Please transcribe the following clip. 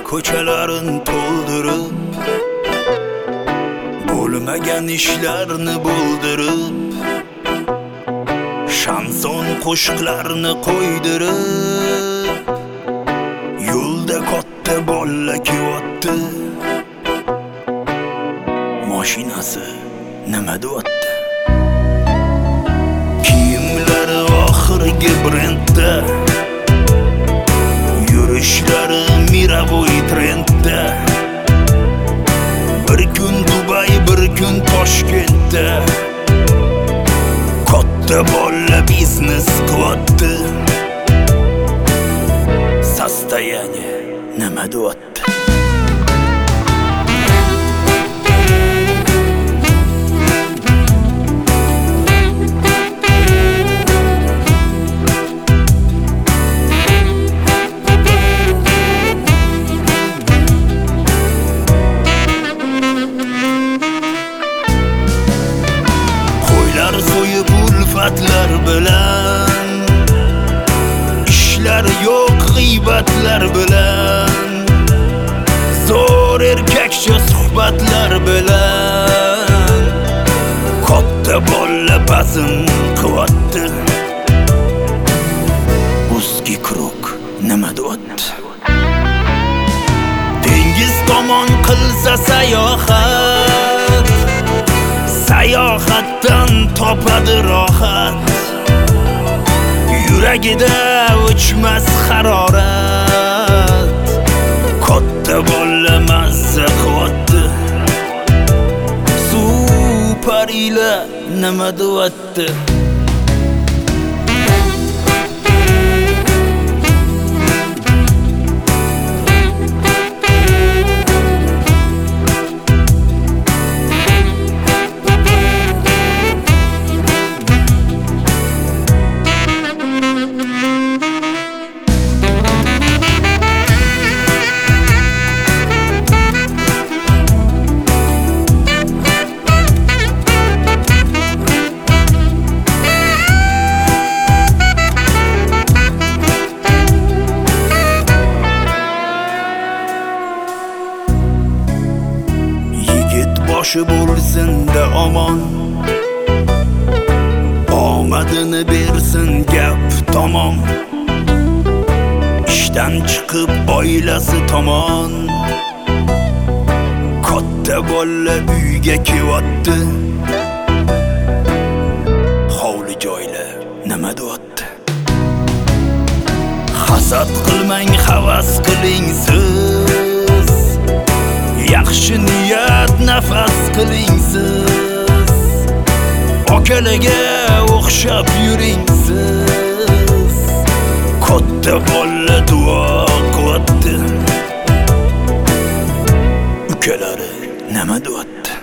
ko'chalarin to'ldirib, bo'lmagan ishlarni bo'ldirib, shanson qo'shiqlarni qo'ydirib, yo'lda katta bolla kiyotdi, mashinasi nima deyapti? Kiyimlari oxirgi brendda, yurishlari miraboy trendda, bir kun Dubay, bir kun Toshkentda, katta bolla biznes qilyapti, sostoяние nima deyapti? So'yib ulfatlar bilan, ishlar yo'q g'iybatlar bilan, zo'r erkakcha suhbatlar bilan, katta bolla bazm qilyapti, узкий kruг nima deyapti? Dengiz tomon qilsa sayohat, sayohatdan topadi rohat, yuragida o'chmas harorat, katta bolla mazza qilyapti, super ila nima deyapti? Boshi bo'lsin-da omon, omadini bersin gap tamom, ishdan chiqib oilasi tomon, katta bolla uyga kelyapti, hovli joylar nima deyapti? Hasad qilmang, havas qiling siz, yaxshi niyat nafas qiling siz, okalarga o'xshab yuring siz, katta bolla duo qilyapti, ukalari nima deyapti?